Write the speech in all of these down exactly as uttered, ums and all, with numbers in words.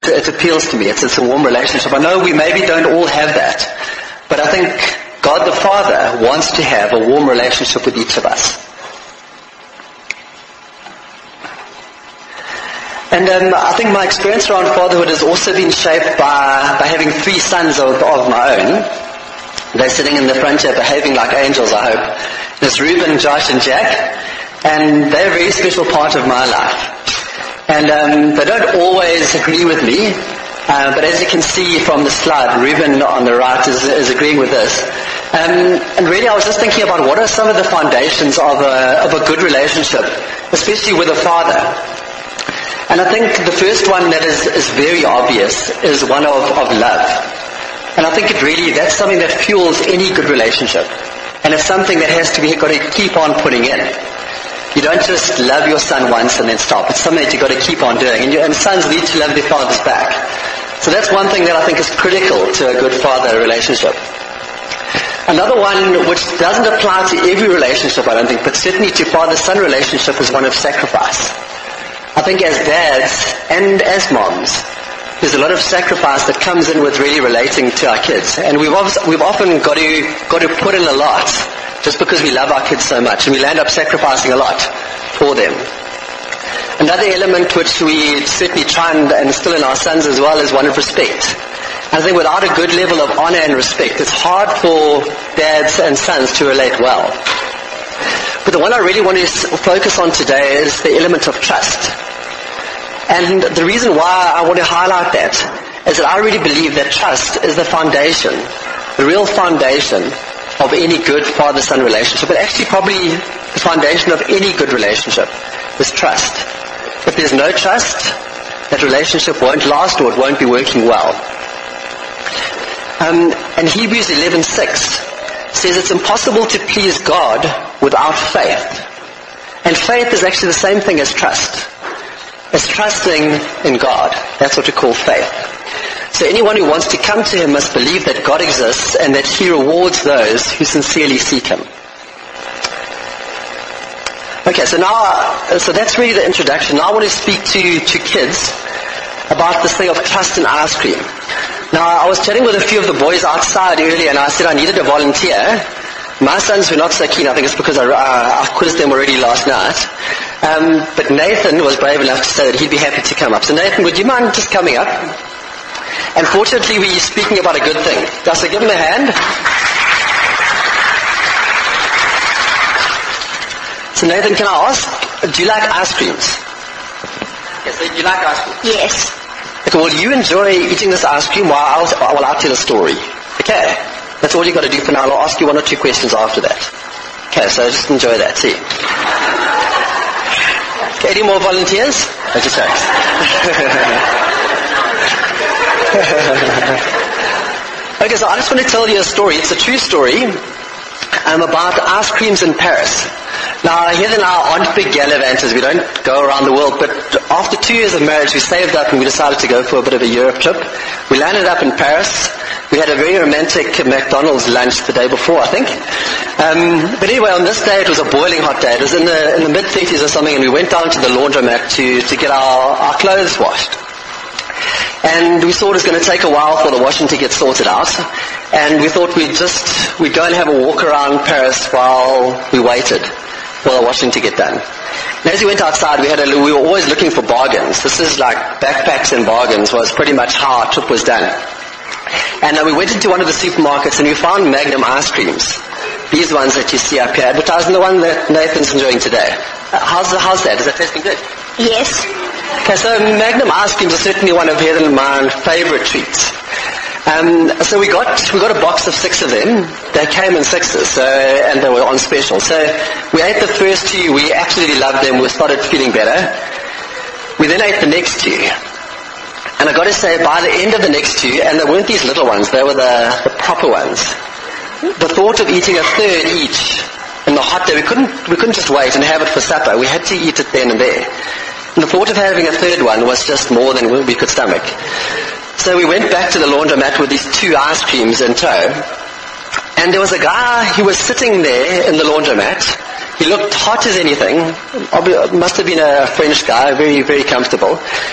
it appeals to me. It's, it's a warm relationship. I know we maybe don't all have that, but I think God the Father wants to have a warm relationship with each of us. And um, I think my experience around fatherhood has also been shaped by, by having three sons of, of my own. They're sitting in the front here behaving like angels, I hope. There's Reuben, Josh and Jack, and they're a very special part of my life. And um, they don't always agree with me, uh, but as you can see from the slide, Reuben on the right is, is agreeing with this. Um, and really I was just thinking about what are some of the foundations of a, of a good relationship, especially with a father. And I think the first one that is, is very obvious is one of, of love. And I think it really, that's something that fuels any good relationship. And it's something that has to be, got to keep on putting in. You don't just love your son once and then stop. It's something that you've got to keep on doing. And, you, and sons need to love their fathers back. So that's one thing that I think is critical to a good father relationship. Another one which doesn't apply to every relationship, I don't think, but certainly to father-son relationship is one of sacrifice. I think as dads and as moms, there's a lot of sacrifice that comes in with really relating to our kids. And we've, we've often got to, got to put in a lot just because we love our kids so much, and we end up sacrificing a lot for them. Another element which we certainly try and instill in our sons as well is one of respect. I think without a good level of honor and respect, it's hard for dads and sons to relate well. But the one I really want to focus on today is the element of trust. And the reason why I want to highlight that is that I really believe that trust is the foundation, the real foundation of any good father-son relationship, but actually probably the foundation of any good relationship is trust. If there's no trust, that relationship won't last or it won't be working well. Um, and Hebrews eleven six says it's impossible to please God without faith. And faith is actually the same thing as trust. It's trusting in God. That's what we call faith. So anyone who wants to come to Him must believe that God exists and that He rewards those who sincerely seek Him. Okay, so now, so that's really the introduction. Now I want to speak to, to kids about this thing of trust and ice cream. Now, I was chatting with a few of the boys outside earlier, and I said I needed a volunteer. My sons were not so keen. I think it's because I, I, I quizzed them already last night. Um, but Nathan was brave enough to say that he'd be happy to come up. So Nathan, would you mind just coming up? And fortunately, we're speaking about a good thing. So give him a hand. So Nathan, can I ask, do you like ice creams? Yes, so you like ice cream? Yes. Okay, will you enjoy eating this ice cream while I'll, while I'll tell a story? Okay, that's all you've got to do for now. I'll ask you one or two questions after that. Okay, so just enjoy that. See. Okay, any more volunteers? That's just thanks. Okay, so I just want to tell you a story. It's a true story um, about ice creams in Paris. Now, Heather and I aren't big gallivanters. We don't go around the world. But after two years of marriage, we saved up and we decided to go for a bit of a Europe trip. We landed up in Paris. We had a very romantic McDonald's lunch the day before, I think. Um, but anyway, on this day, it was a boiling hot day. It was in the, in the mid-thirties or something, and we went down to the laundromat to, to get our, our clothes washed. And we thought it was going to take a while for the washing to get sorted out. And we thought we'd just, we'd go and have a walk around Paris while we waited for the washing to get done. And as we went outside, we had a, we were always looking for bargains. This is like backpacks and bargains was pretty much how our trip was done. And uh, we went into one of the supermarkets and we found Magnum ice creams. These ones that you see up here, advertising the one that Nathan's enjoying today. Uh, how's, how's that? Is that tasting good? Yes. Okay, so Magnum ice creams are certainly one of Heather and my favorite treats. Um, so we got we got a box of six of them. They came in sixes, so, and they were on special. So we ate the first two. We absolutely loved them. We started feeling better. We then ate the next two. And I got to say, by the end of the next two, and they weren't these little ones, they were the, the proper ones. The thought of eating a third each in the hot day, we couldn't we couldn't just wait and have it for supper. We had to eat it then and there. And the thought of having a third one was just more than we could stomach. So we went back to the laundromat with these two ice creams in tow. And there was a guy, he was sitting there in the laundromat. He looked hot as anything. Must have been a French guy, very, very comfortable.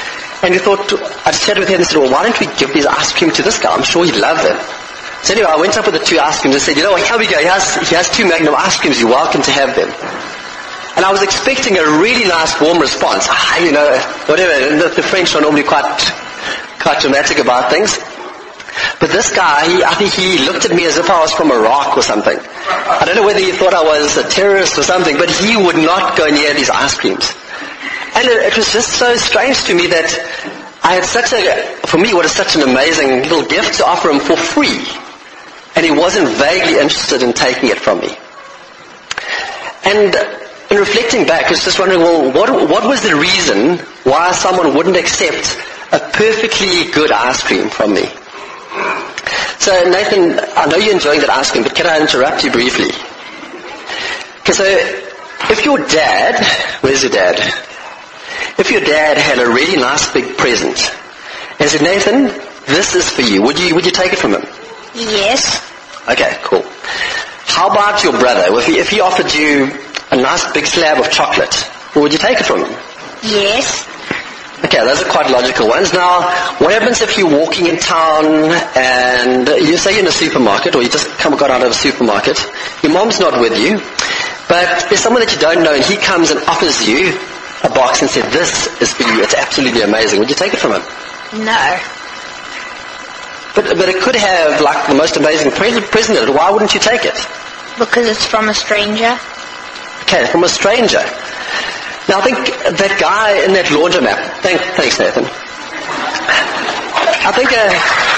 And we thought, I chatted with him and said, well, why don't we give these ice cream to this guy? I'm sure he'd love them. So anyway, I went up with the two ice creams and said, you know what, here we go. He has, he has two Magnum ice creams. You're welcome to have them. And I was expecting a really nice, warm response. Ah, you know, whatever. And the, the French are normally quite, quite dramatic about things. But this guy, he, I think he looked at me as if I was from Iraq or something. I don't know whether he thought I was a terrorist or something, but he would not go near these ice creams. And it, it was just so strange to me that I had such a, for me, what is such an amazing little gift to offer him for free. And he wasn't vaguely interested in taking it from me. And in reflecting back, I was just wondering, well, what, what was the reason why someone wouldn't accept a perfectly good ice cream from me? So Nathan, I know you're enjoying that ice cream, but can I interrupt you briefly? Okay, so if your dad, where's your dad? If your dad had a really nice big present and said, Nathan, this is for you, would you, would you take it from him? Yes. Okay, cool. How about your brother? If he, if he offered you a nice big slab of chocolate, would you take it from him? Yes. Okay, those are quite logical ones. Now, what happens if you're walking in town and you say you're in a supermarket or you just come got out of a supermarket, your mom's not with you, but there's someone that you don't know and he comes and offers you a box and said, this is for you, it's absolutely amazing. Would you take it from him? No. But but it could have like the most amazing present in it. Why wouldn't you take it? Because it's from a stranger. Okay, from a stranger. Now I think that guy in that laundromat, thank, thanks Nathan. I think uh,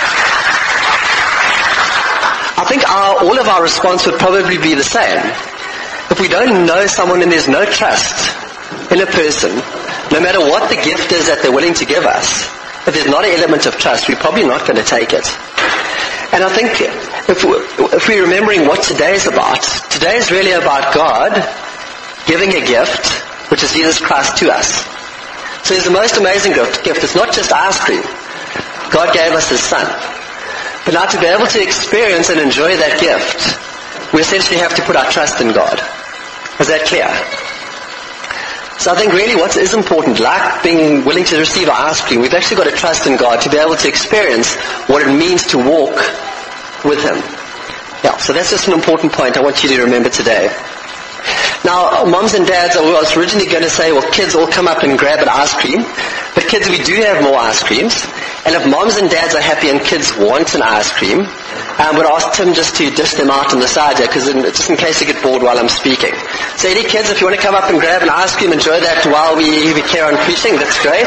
I think our, all of our response would probably be the same. If we don't know someone and there's no trust in a person, no matter what the gift is that they're willing to give us, if there's not an element of trust, we're probably not going to take it. And I think if, we, if we're remembering what today is about, today is really about God giving a gift, which is Jesus Christ to us. So it's the most amazing gift. It's not just ice cream. God gave us His Son. But now to be able to experience and enjoy that gift, we essentially have to put our trust in God. Is that clear? So I think really what is important, like being willing to receive our ice cream, we've actually got to trust in God to be able to experience what it means to walk with Him. Yeah, so that's just an important point I want you to remember today. Now, moms and dads, I was originally going to say, well, kids all come up and grab an ice cream. But kids, we do have more ice creams. And if moms and dads are happy and kids want an ice cream, I would ask Tim just to dish them out on the side here, because just in case you get bored while I'm speaking. So any kids, if you want to come up and grab an ice cream, enjoy that while we, we carry on preaching, that's great.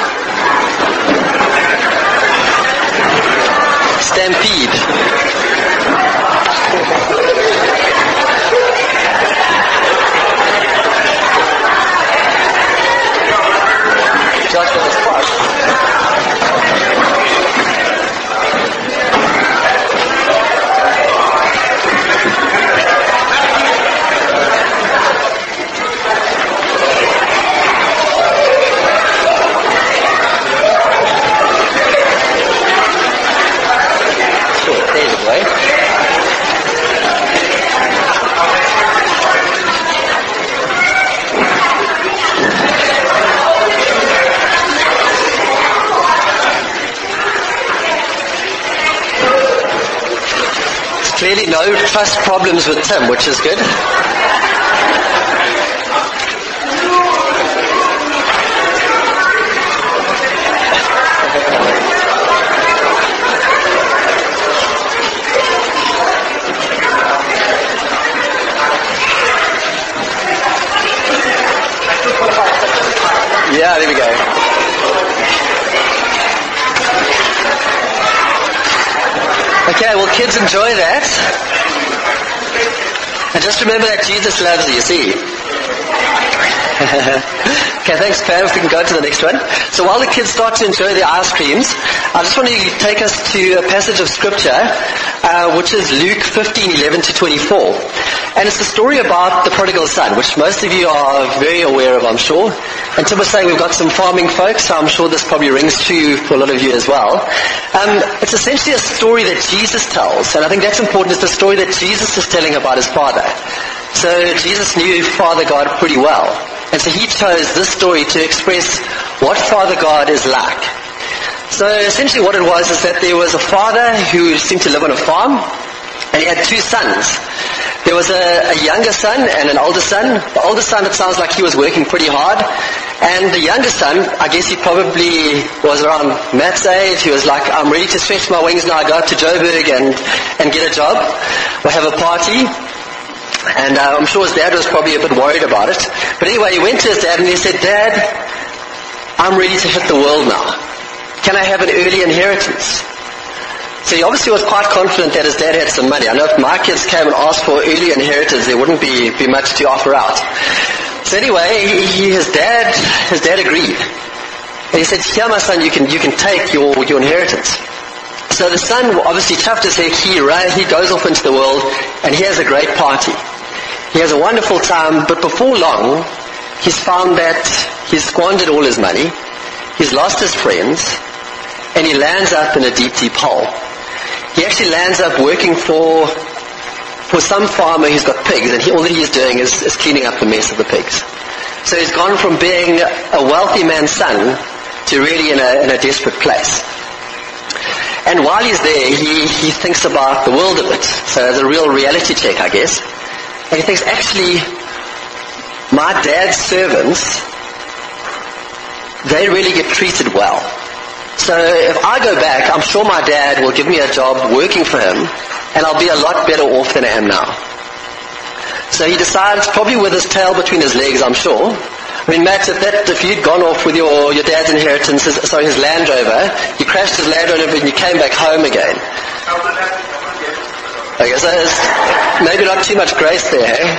Stampede. Just for the spot. Clearly no trust problems with Tim, which is good. Yeah, there we go. Okay, well kids, enjoy that. And just remember that Jesus loves you, see? Okay, thanks Pam, if we can go to the next one. So while the kids start to enjoy their ice creams, I just want to take us to a passage of scripture, uh, which is Luke fifteen, eleven to twenty-four. And it's the story about the prodigal son, which most of you are very aware of, I'm sure. And Tim was saying we've got some farming folks, so I'm sure this probably rings true for a lot of you as well. Um, it's essentially a story that Jesus tells, and I think that's important. It's the story that Jesus is telling about His Father. So Jesus knew Father God pretty well. And so He chose this story to express what Father God is like. So essentially what it was is that there was a father who seemed to live on a farm, and he had two sons. There was a, a younger son and an older son. The older son, it sounds like he was working pretty hard. And the younger son, I guess he probably was around Matt's age. He was like, I'm ready to stretch my wings now, go up to Joburg and, and get a job. We'll have a party. And uh, I'm sure his dad was probably a bit worried about it. But anyway, he went to his dad and he said, Dad, I'm ready to hit the world now. Can I have an early inheritance? So he obviously was quite confident that his dad had some money. I know if my kids came and asked for early inheritance, there wouldn't be, be much to offer out. So anyway, he, he, his dad, his dad agreed. And he said, here my son, you can, you can take your, your inheritance. So the son obviously chuffed his head, he, he goes off into the world, and he has a great party. He has a wonderful time, but before long, he's found that he's squandered all his money, he's lost his friends, and he lands up in a deep, deep hole. He actually lands up working for for some farmer who's got pigs, and he, all that he's doing is, is cleaning up the mess of the pigs. So he's gone from being a wealthy man's son to really in a, in a desperate place. And while he's there, he, he thinks about the world a bit. So it's a real reality check, I guess. And he thinks, actually, my dad's servants, they really get treated well. So if I go back, I'm sure my dad will give me a job working for him, and I'll be a lot better off than I am now. So he decides, probably with his tail between his legs, I'm sure. I mean, Matt, if, that, if you'd gone off with your, your dad's inheritance, his, sorry, his Land Rover, you crashed his Land Rover and you came back home again. Okay, so there's maybe not too much grace there, eh?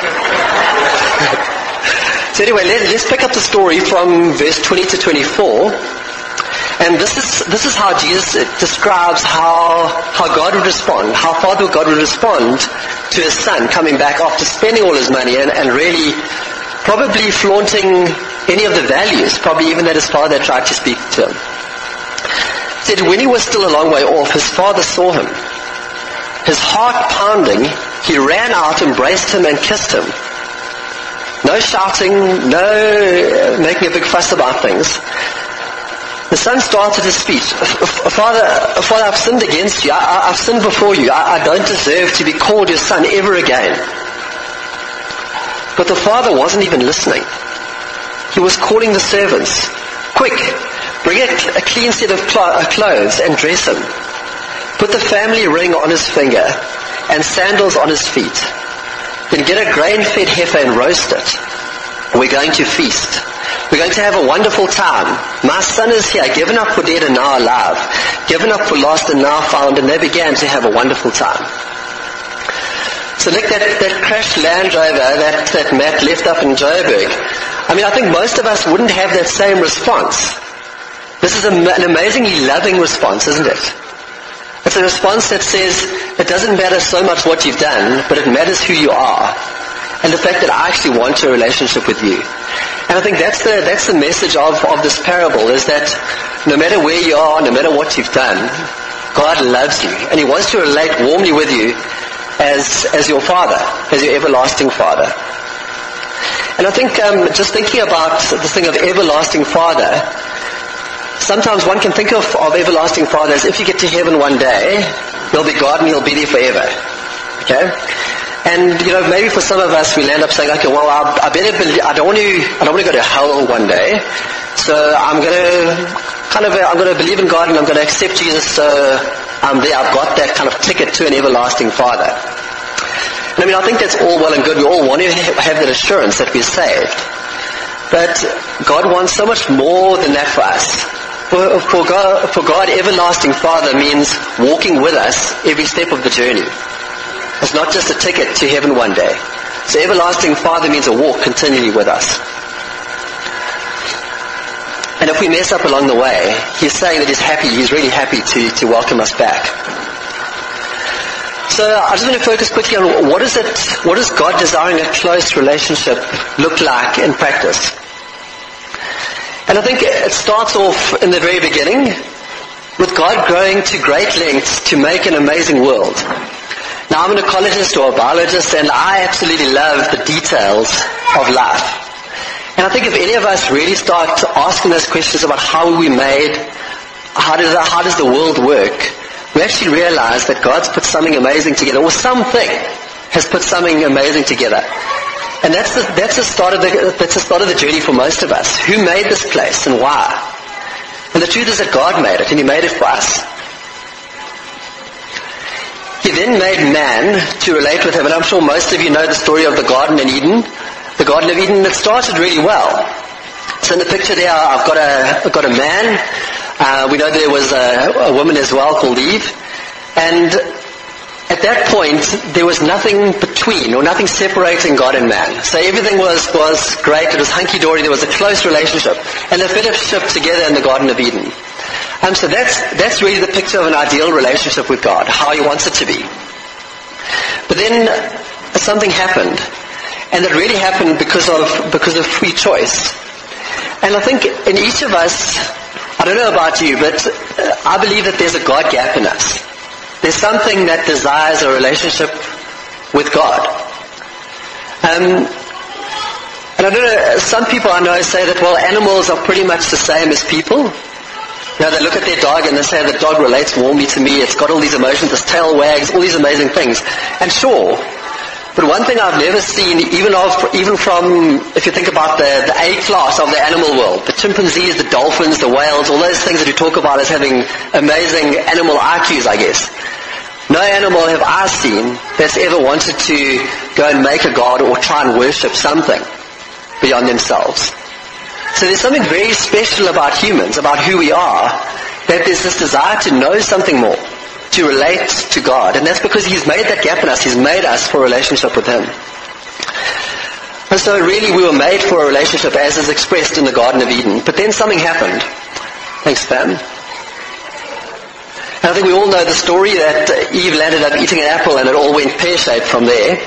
So anyway, let, let's pick up the story from verse twenty to twenty-four. And this is this is how Jesus describes how how God would respond, how Father God would respond to his son coming back after spending all his money and, and really probably flaunting any of the values, probably even that his father tried to speak to him. He said when he was still a long way off, his father saw him. His heart pounding, he ran out, embraced him and kissed him. No shouting, no making a big fuss about things. The son started his speech. Father, Father, I've sinned against you. I, I've sinned before you. I, I don't deserve to be called your son ever again. But the father wasn't even listening. He was calling the servants. Quick, bring a, a clean set of cl- clothes and dress him. Put the family ring on his finger and sandals on his feet. Then get a grain-fed heifer and roast it. We're going to feast. We're going to have a wonderful time. My son is here, given up for dead and now alive, given up for lost and now found, and they began to have a wonderful time. So look, that, that crashed Land Rover that, that Matt left up in Joburg, I mean, I think most of us wouldn't have that same response. This is a, an amazingly loving response, isn't it? It's a response that says, it doesn't matter so much what you've done, but it matters who you are. And the fact that I actually want a relationship with you. And I think that's the that's the message of, of this parable, is that no matter where you are, no matter what you've done, God loves you. And he wants to relate warmly with you as as your Father, as your everlasting Father. And I think um, just thinking about this thing of everlasting Father, sometimes one can think of, of everlasting Father as if you get to heaven one day, he'll be God and he'll be there forever. Okay? And, you know, maybe for some of us we land up saying, okay, well, I, I better believe, I don't want to, I don't want to go to hell one day, so I'm going to kind of, I'm going to believe in God and I'm going to accept Jesus, so I'm there, I've got that kind of ticket to an everlasting Father. And I mean, I think that's all well and good. We all want to have that assurance that we're saved. But God wants so much more than that for us. For, for God, for God, everlasting Father means walking with us every step of the journey. It's not just a ticket to heaven one day. So everlasting Father means a walk continually with us. And if we mess up along the way, he's saying that he's happy, he's really happy to, to welcome us back. So I just want to focus quickly on what is it, what does God desiring a close relationship look like in practice? And I think it starts off in the very beginning with God growing to great lengths to make an amazing world. Now, I'm an ecologist or a biologist, and I absolutely love the details of life. And I think if any of us really start asking those questions about how we made, how does, how does the world work, we actually realize that God's put something amazing together, or something has put something amazing together. And that's the, that's the start of the, that's the start of the journey for most of us. Who made this place and why? And the truth is that God made it, and He made it for us. He then made man to relate with Him, and I'm sure most of you know the story of the Garden in Eden. The Garden of Eden, it started really well. So in the picture there, I've got a, I've got a man. Uh, we know there was a, a woman as well called Eve. And at that point, there was nothing between, or nothing separating God and man. So everything was, was great, it was hunky-dory, there was a close relationship. And they fellowship together in the Garden of Eden. Um, so that's, that's really the picture of an ideal relationship with God, how He wants it to be. But then something happened. And it really happened because of, because of free choice. And I think in each of us, I don't know about you, but I believe that there's a God gap in us. There's something that desires a relationship with God. Um, and I don't know, some people I know say that, well, animals are pretty much the same as people. You know, they look at their dog and they say the dog relates warmly to me, it's got all these emotions, its tail wags, all these amazing things. And sure, but one thing I've never seen, even of, even from, if you think about the, the A class of the animal world, the chimpanzees, the dolphins, the whales, all those things that you talk about as having amazing animal I Qs, I guess. No animal have I seen that's ever wanted to go and make a god or try and worship something beyond themselves. So there's something very special about humans, about who we are, that there's this desire to know something more, to relate to God. And that's because He's made that gap in us. He's made us for a relationship with Him. And so really we were made for a relationship as is expressed in the Garden of Eden. But then something happened. Thanks, Pam. And I think we all know the story that Eve landed up eating an apple and it all went pear-shaped from there.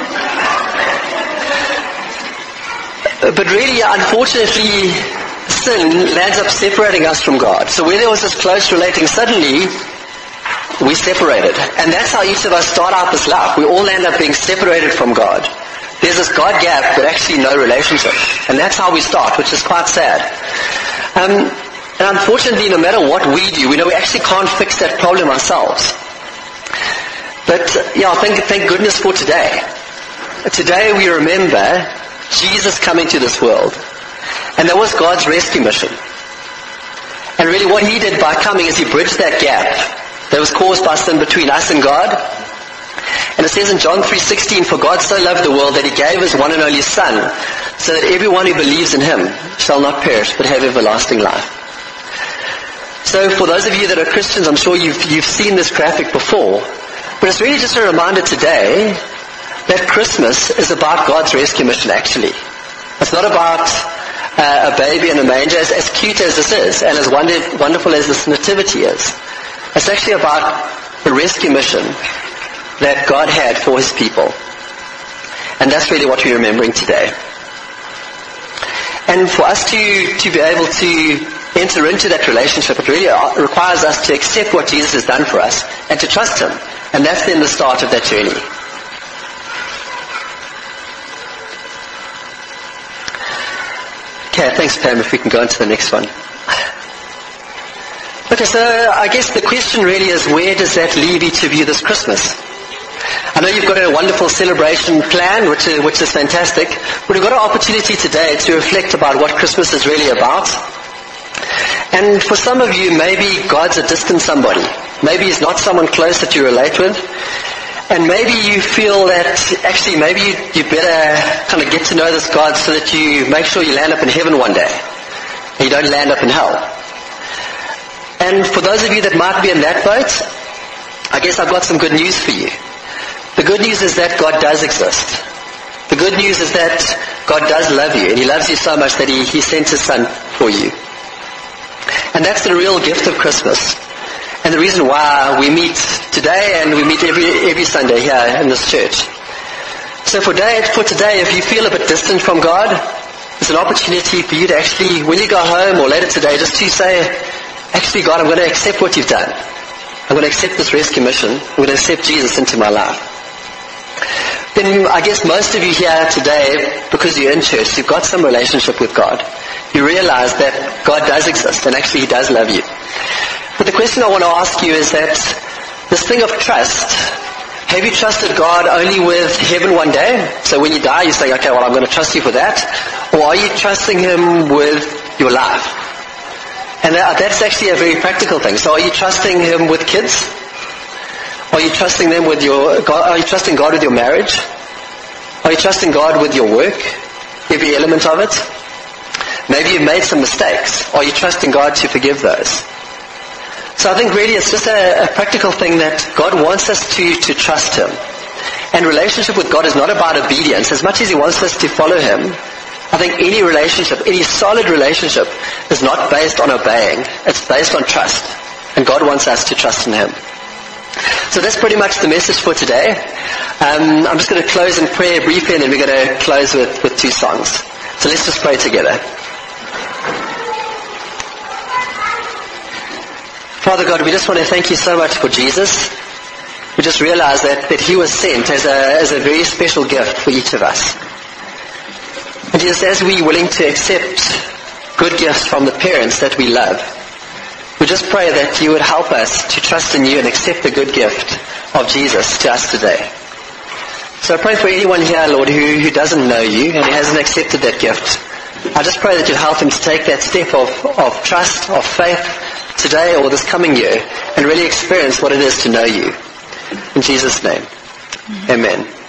But really, unfortunately, sin lands up separating us from God. So where there was this close relating, suddenly we separated. And that's how each of us start out this life. We all end up being separated from God. There's this God gap, but actually no relationship. And that's how we start, which is quite sad. Um, and unfortunately, no matter what we do, we know we actually can't fix that problem ourselves. But, yeah, thank, thank goodness for today. Today we remember Jesus coming to this world. And that was God's rescue mission. And really what He did by coming is He bridged that gap that was caused by sin between us and God. And it says in John three sixteen, for God so loved the world that He gave His one and only Son, so that everyone who believes in Him shall not perish but have everlasting life. So for those of you that are Christians, I'm sure you've, you've seen this graphic before, but it's really just a reminder today that Christmas is about God's rescue mission actually. It's not about uh, a baby in a manger, as, as cute as this is, and as wonder, wonderful as this nativity is. It's actually about the rescue mission that God had for His people. And that's really what we're remembering today. And for us to, to be able to enter into that relationship, it really requires us to accept what Jesus has done for us and to trust Him. And that's then the start of that journey. Okay, thanks Pam, if we can go on to the next one. Okay, so I guess the question really is, where does that leave each of you this Christmas? I know you've got a wonderful celebration plan, which is, which is fantastic, but we've got an opportunity today to reflect about what Christmas is really about. And for some of you, maybe God's a distant somebody. Maybe He's not someone close that you relate with. And maybe you feel that actually maybe you, you better kind of get to know this God so that you make sure you land up in heaven one day. And you don't land up in hell. And for those of you that might be in that boat, I guess I've got some good news for you. The good news is that God does exist. The good news is that God does love you, and He loves you so much that He, he sent His Son for you. And that's the real gift of Christmas. And the reason why we meet today and we meet every every Sunday here in this church. So for, day, for today, if you feel a bit distant from God, it's an opportunity for you to actually, when you go home or later today, just to say, actually God, I'm going to accept what You've done. I'm going to accept this rescue mission. I'm going to accept Jesus into my life. then I guess most of you here today, because you're in church, you've got some relationship with God. You realize that God does exist and actually He does love you. But the question I want to ask you is that this thing of trust, have you trusted God only with heaven one day? So when you die, you say, okay, well, I'm going to trust you for that. Or are you trusting Him with your life? And that, that's actually a very practical thing. So are you trusting Him with kids? Are you trusting them with your, God, are you trusting God with your marriage? Are you trusting God with your work? Every element of it? Maybe you've made some mistakes. Are you trusting God to forgive those? So I think really it's just a, a practical thing that God wants us to, to trust Him. And relationship with God is not about obedience. As much as He wants us to follow Him, I think any relationship, any solid relationship is not based on obeying. It's based on trust. And God wants us to trust in Him. So that's pretty much the message for today. Um, I'm just going to close in prayer briefly and then we're going to close with, with two songs. So let's just pray together. Father God, we just want to thank You so much for Jesus. We just realize that, that He was sent as a, as a very special gift for each of us. And Jesus, as we're willing to accept good gifts from the parents that we love, we just pray that You would help us to trust in You and accept the good gift of Jesus to us today. So I pray for anyone here, Lord, who, who doesn't know You and who hasn't accepted that gift. I just pray that You'd help them to take that step of, of trust, of faith, today or this coming year, and really experience what it is to know You. In Jesus' name, amen.